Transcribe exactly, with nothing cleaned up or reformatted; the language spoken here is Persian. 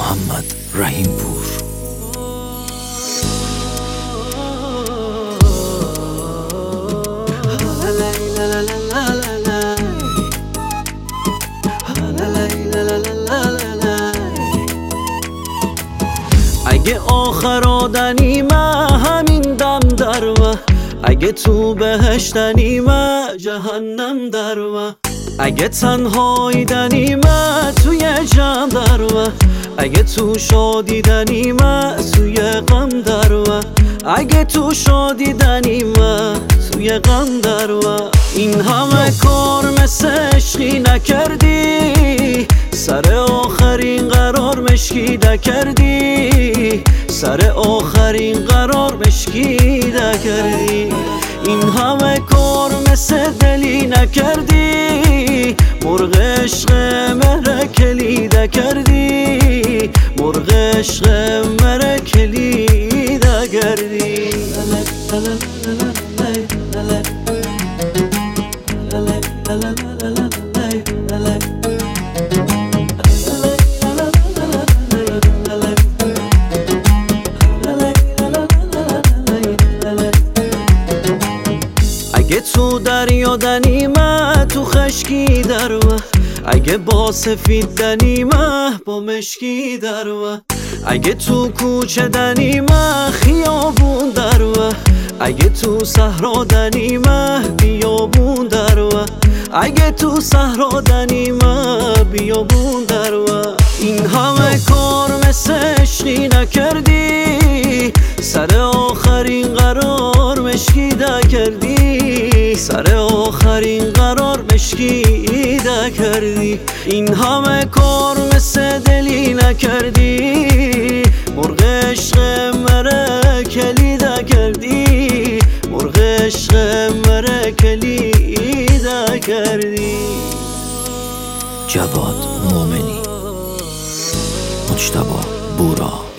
محمد رحیم پور. اگه آخر آدنیمه همین دم درمه، اگه تو بهشتنیمه جهنم درمه، اگه تنهایی دنیمه توی جمع درمه، اگه تو شادی دنیمه توی غم درمه، اگه تو شادی دنیمه توی غم درمه. این همه کار مثل عشقی نکردی، سر آخرین قرار مشکیده کردی، سر آخرین قرار مشکیده کردی. این همه کار مثل دلی نکردی، مرغ عشق مهر کلیده کردی، مرغ عشق مهر کلیده کردی. اگه تو دریا دنیمه تو خشکی درمه، اگه با سفید دنیمه با مشکی درمه، اگه تو کوچه دنیمه خیابون درمه، اگه تو صحرا دنیمه بیابون درمه، اگه تو صحرا دنیمه بیابون درمه. این همه کار مثل عشقی نکردی، سر آخرین قرار مشکیده کردی، سر آخرین قرار مشکیده کردی. این همه کار مثل دلی نکردی، مرغ عشق مره کلیده کردی، مرغ عشق مره کلیده کردی. جواد مومنی، مجتبی بورا.